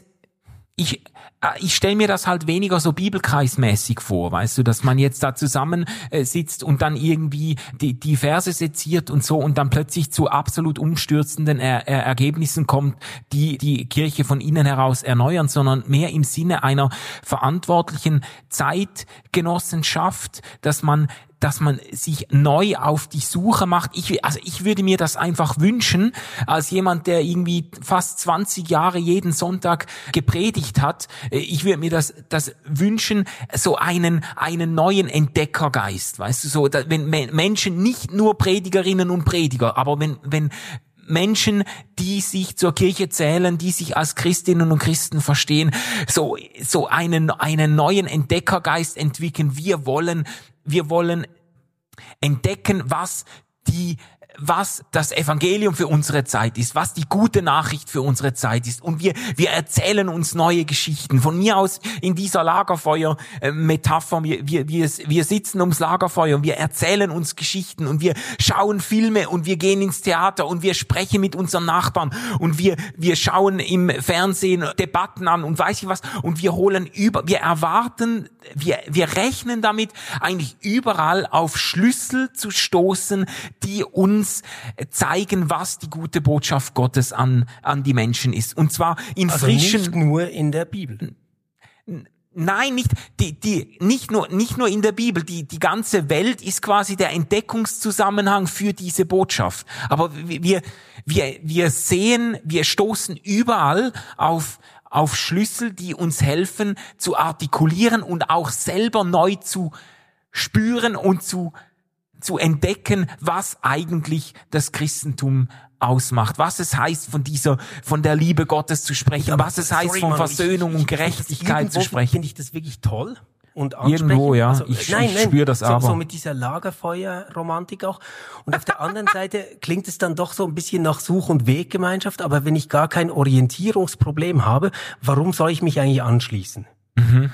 ich stelle mir das halt weniger so bibelkreismäßig vor, weißt du, dass man jetzt da zusammen sitzt und dann irgendwie die Verse seziert und so und dann plötzlich zu absolut umstürzenden Ergebnissen kommt, die Kirche von innen heraus erneuern, sondern mehr im Sinne einer verantwortlichen Zeitgenossenschaft, dass man sich neu auf die Suche macht. Ich würde mir das einfach wünschen, als jemand, der irgendwie fast 20 Jahre jeden Sonntag gepredigt hat. Ich würde mir das wünschen, so einen neuen Entdeckergeist, weißt du, so, wenn Menschen, nicht nur Predigerinnen und Prediger, aber wenn Menschen, die sich zur Kirche zählen, die sich als Christinnen und Christen verstehen, so einen neuen Entdeckergeist entwickeln. Wir wollen entdecken, was das Evangelium für unsere Zeit ist, was die gute Nachricht für unsere Zeit ist. Und wir erzählen uns neue Geschichten. Von mir aus in dieser Lagerfeuer-Metapher, wir sitzen ums Lagerfeuer und wir erzählen uns Geschichten und wir schauen Filme und wir gehen ins Theater und wir sprechen mit unseren Nachbarn und wir schauen im Fernsehen Debatten an und weiß ich was und wir rechnen damit, eigentlich überall auf Schlüssel zu stoßen, die uns zeigen, was die gute Botschaft Gottes an die Menschen ist. Und zwar in frischen... Nicht nur in der Bibel. Nein, nicht nur in der Bibel. Die ganze Welt ist quasi der Entdeckungszusammenhang für diese Botschaft. Aber wir stoßen überall auf Schlüssel, die uns helfen zu artikulieren und auch selber neu zu spüren und zu entdecken, was eigentlich das Christentum ausmacht, was es heißt, von der Liebe Gottes zu sprechen, was es heißt, von Versöhnung und Gerechtigkeit zu sprechen. Finde ich das wirklich toll. und ansprechen. Irgendwo, ja. Also, Ich nein, spüre das aber. So mit dieser Lagerfeuer-Romantik auch. Und auf der anderen Seite klingt es dann doch so ein bisschen nach Such- und Weggemeinschaft. Aber wenn ich gar kein Orientierungsproblem habe, warum soll ich mich eigentlich anschließen? Mhm.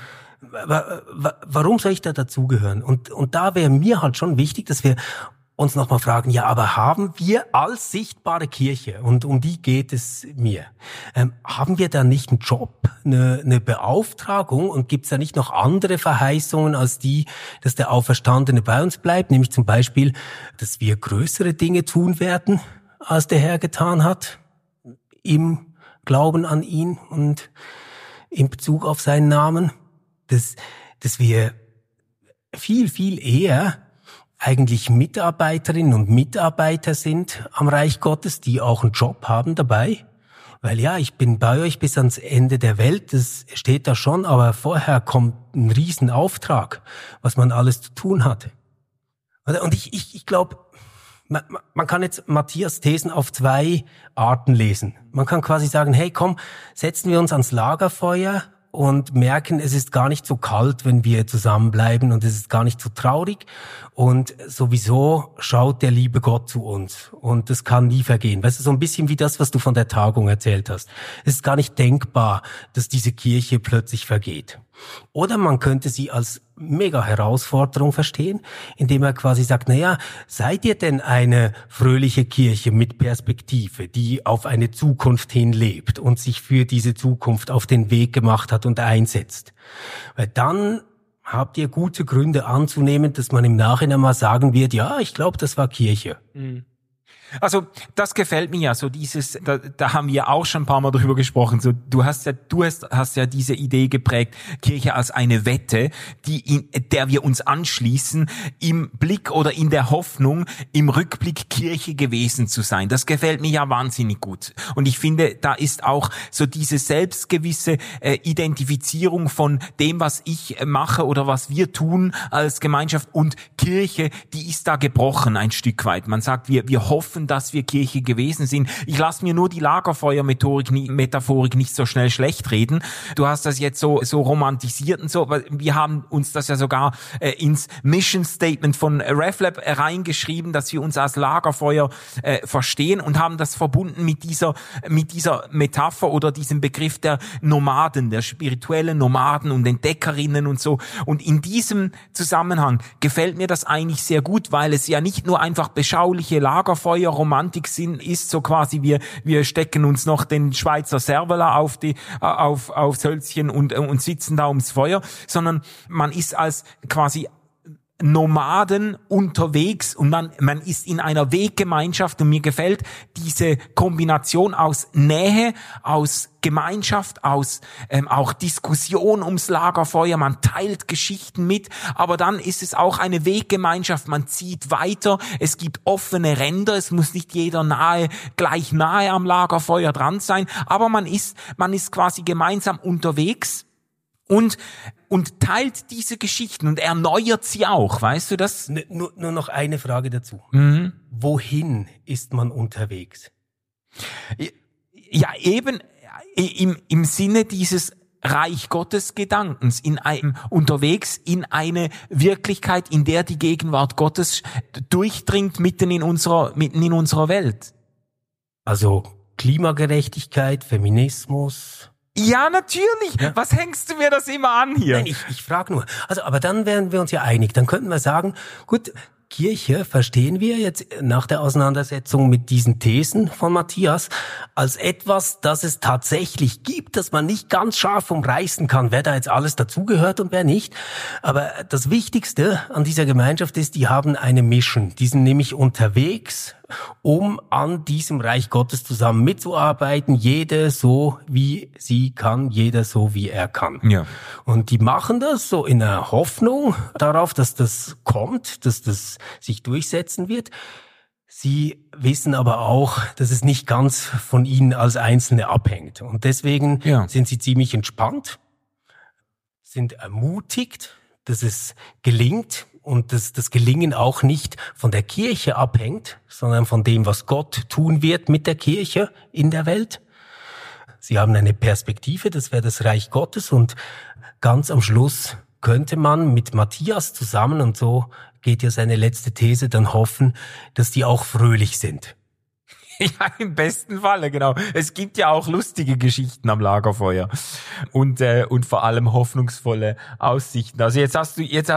Warum soll ich da dazugehören? Und da wäre mir halt schon wichtig, dass wir uns nochmal fragen, ja, aber haben wir als sichtbare Kirche, und um die geht es mir, haben wir da nicht einen Job, eine Beauftragung, und gibt es da nicht noch andere Verheißungen als die, dass der Auferstandene bei uns bleibt, nämlich zum Beispiel, dass wir größere Dinge tun werden, als der Herr getan hat, im Glauben an ihn und in Bezug auf seinen Namen, dass wir viel, viel eher eigentlich Mitarbeiterinnen und Mitarbeiter sind am Reich Gottes, die auch einen Job haben dabei. Weil ja, ich bin bei euch bis ans Ende der Welt, das steht da schon, aber vorher kommt ein Riesenauftrag, was man alles zu tun hatte. Und ich glaube, man kann jetzt Matthias' Thesen auf 2 Arten lesen. Man kann quasi sagen, hey komm, setzen wir uns ans Lagerfeuer und merken, es ist gar nicht so kalt, wenn wir zusammenbleiben, und es ist gar nicht so traurig, und sowieso schaut der liebe Gott zu uns und das kann nie vergehen. Weißt du, so ein bisschen wie das, was du von der Tagung erzählt hast. Es ist gar nicht denkbar, dass diese Kirche plötzlich vergeht. Oder man könnte sie als mega Herausforderung verstehen, indem er quasi sagt, naja, seid ihr denn eine fröhliche Kirche mit Perspektive, die auf eine Zukunft hin lebt und sich für diese Zukunft auf den Weg gemacht hat und einsetzt? Weil dann habt ihr gute Gründe anzunehmen, dass man im Nachhinein mal sagen wird, ja, ich glaube, das war Kirche. Mhm. Also das gefällt mir ja, so dieses, da haben wir auch schon ein paar Mal drüber gesprochen, so du hast ja diese Idee geprägt, Kirche als eine Wette, der wir uns anschließen, im Blick oder in der Hoffnung, im Rückblick Kirche gewesen zu sein. Das gefällt mir ja wahnsinnig gut. Und ich finde, da ist auch so diese selbstgewisse Identifizierung von dem, was ich mache oder was wir tun als Gemeinschaft und Kirche, die ist da gebrochen ein Stück weit. Man sagt, wir hoffen, dass wir Kirche gewesen sind. Ich lasse mir nur die Lagerfeuer-Metaphorik nicht so schnell schlecht reden. Du hast das jetzt so romantisiert und so. Wir haben uns das ja sogar ins Mission Statement von RefLab reingeschrieben, dass wir uns als Lagerfeuer verstehen, und haben das verbunden mit dieser Metapher oder diesem Begriff der Nomaden, der spirituellen Nomaden und Entdeckerinnen und so. Und in diesem Zusammenhang gefällt mir das eigentlich sehr gut, weil es ja nicht nur einfach beschauliche Lagerfeuerromantik ist, so quasi wir stecken uns noch den Schweizer Servola aufs Hölzchen und sitzen da ums Feuer, sondern man ist als quasi Nomaden unterwegs und man ist in einer Weggemeinschaft, und mir gefällt diese Kombination aus Nähe, aus Gemeinschaft, aus auch Diskussion ums Lagerfeuer, man teilt Geschichten mit, aber dann ist es auch eine Weggemeinschaft, man zieht weiter, es gibt offene Ränder, es muss nicht jeder gleich nahe am Lagerfeuer dran sein, aber man ist quasi gemeinsam unterwegs und teilt diese Geschichten und erneuert sie auch, weißt du das? Nur noch eine Frage dazu. Mhm. Wohin ist man unterwegs? Ja, eben im Sinne dieses Reich Gottes Gedankens, unterwegs in eine Wirklichkeit, in der die Gegenwart Gottes durchdringt mitten in unserer Welt. Also Klimagerechtigkeit, Feminismus. Ja, natürlich. Ja. Was hängst du mir das immer an hier? Nein, ich frage nur. Also, aber dann wären wir uns ja einig. Dann könnten wir sagen, gut, Kirche verstehen wir jetzt nach der Auseinandersetzung mit diesen Thesen von Matthias als etwas, das es tatsächlich gibt, das man nicht ganz scharf umreißen kann, wer da jetzt alles dazugehört und wer nicht. Aber das Wichtigste an dieser Gemeinschaft ist, die haben eine Mission. Die sind nämlich unterwegs, um an diesem Reich Gottes zusammen mitzuarbeiten, jede so wie sie kann, jeder so wie er kann. Ja. Und die machen das so in der Hoffnung darauf, dass das kommt, dass das sich durchsetzen wird. Sie wissen aber auch, dass es nicht ganz von ihnen als Einzelne abhängt. Und deswegen sind sie ziemlich entspannt, sind ermutigt, dass es gelingt und dass das Gelingen auch nicht von der Kirche abhängt, sondern von dem, was Gott tun wird mit der Kirche in der Welt. Sie haben eine Perspektive, das wäre das Reich Gottes, und ganz am Schluss könnte man mit Matthias zusammen, und so geht ja seine letzte These, dann hoffen, dass die auch fröhlich sind. Ja, im besten Falle, genau. Es gibt ja auch lustige Geschichten am Lagerfeuer und vor allem hoffnungsvolle Aussichten. Also jetzt hast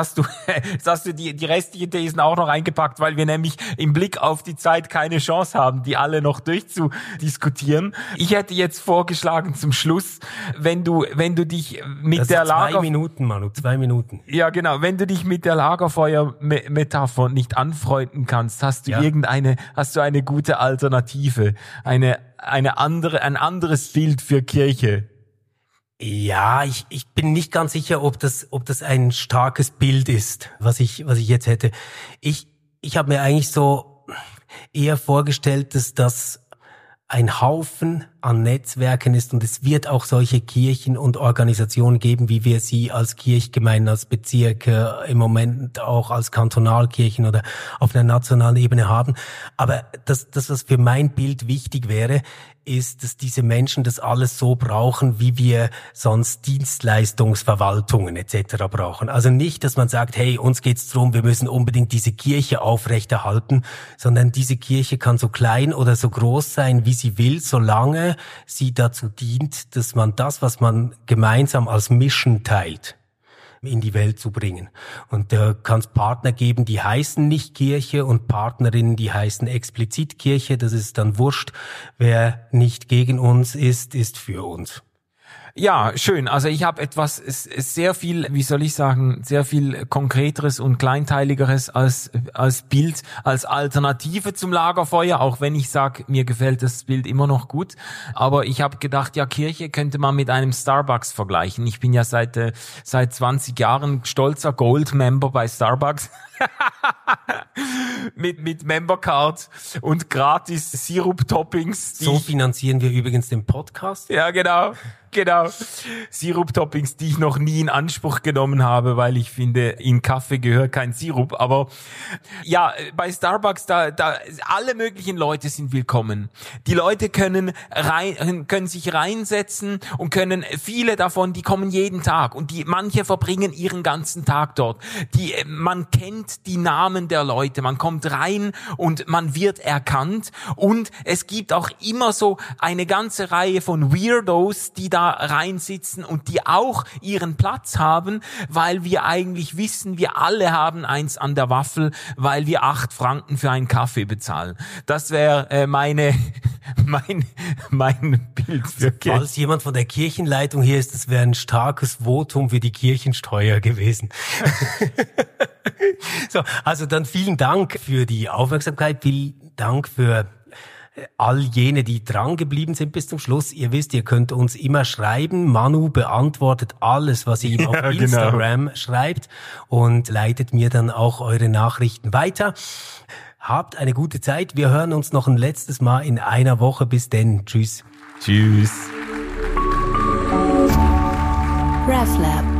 du die restlichen Thesen auch noch eingepackt, weil wir nämlich im Blick auf die Zeit keine Chance haben, die alle noch durchzudiskutieren. Ich hätte jetzt vorgeschlagen zum Schluss, wenn du dich mit das der 2 Minuten, Manu, 2 Minuten. Ja, genau. Wenn du dich mit der Lagerfeuer-Metapher nicht anfreunden kannst, hast du eine gute Alternative, ein anderes Bild für Kirche. Ja, ich bin nicht ganz sicher, ob das ein starkes Bild ist, was ich jetzt hätte. Ich habe mir eigentlich so eher vorgestellt, dass das ein Haufen an Netzwerken ist, und es wird auch solche Kirchen und Organisationen geben, wie wir sie als Kirchgemeinden, als Bezirke, im Moment auch als Kantonalkirchen oder auf einer nationalen Ebene haben. Aber das, was für mein Bild wichtig wäre, ist, dass diese Menschen das alles so brauchen, wie wir sonst Dienstleistungsverwaltungen etc. brauchen. Also nicht, dass man sagt, hey, uns geht's drum, wir müssen unbedingt diese Kirche aufrechterhalten, sondern diese Kirche kann so klein oder so groß sein, wie sie will, solange sie dazu dient, dass man das, was man gemeinsam als Mission teilt, in die Welt zu bringen. Und da kann es Partner geben, die heißen nicht Kirche, und Partnerinnen, die heißen explizit Kirche. Das ist dann wurscht. Wer nicht gegen uns ist für uns. Ja, schön. Also ich habe etwas sehr viel, sehr viel Konkreteres und Kleinteiligeres als Bild, als Alternative zum Lagerfeuer, auch wenn ich sage, mir gefällt das Bild immer noch gut. Aber ich habe gedacht, ja, Kirche könnte man mit einem Starbucks vergleichen. Ich bin ja seit 20 Jahren stolzer Gold-Member bei Starbucks. mit Membercard und gratis Sirup-Toppings. So finanzieren wir übrigens den Podcast. Ja, genau. Sirup-Toppings, die ich noch nie in Anspruch genommen habe, weil ich finde, in Kaffee gehört kein Sirup. Aber ja, bei Starbucks, da alle möglichen Leute sind willkommen. Die Leute können sich reinsetzen und viele davon, die kommen jeden Tag, und manche verbringen ihren ganzen Tag dort. Man kennt die Namen der Leute, man kommt rein und man wird erkannt, und es gibt auch immer so eine ganze Reihe von Weirdos, die da reinsitzen und die auch ihren Platz haben, weil wir eigentlich wissen, wir alle haben eins an der Waffel, weil wir 8 Franken für einen Kaffee bezahlen. Das wäre mein Bild für Kirche. Falls jemand von der Kirchenleitung hier ist, das wäre ein starkes Votum für die Kirchensteuer gewesen. So, also dann vielen Dank für die Aufmerksamkeit, vielen Dank für all jene, die dran geblieben sind bis zum Schluss. Ihr wisst, ihr könnt uns immer schreiben. Manu beantwortet alles, was ihr ihm auf Instagram schreibt, und leitet mir dann auch eure Nachrichten weiter. Habt eine gute Zeit. Wir hören uns noch ein letztes Mal in einer Woche. Bis denn. Tschüss. Tschüss. RefLab.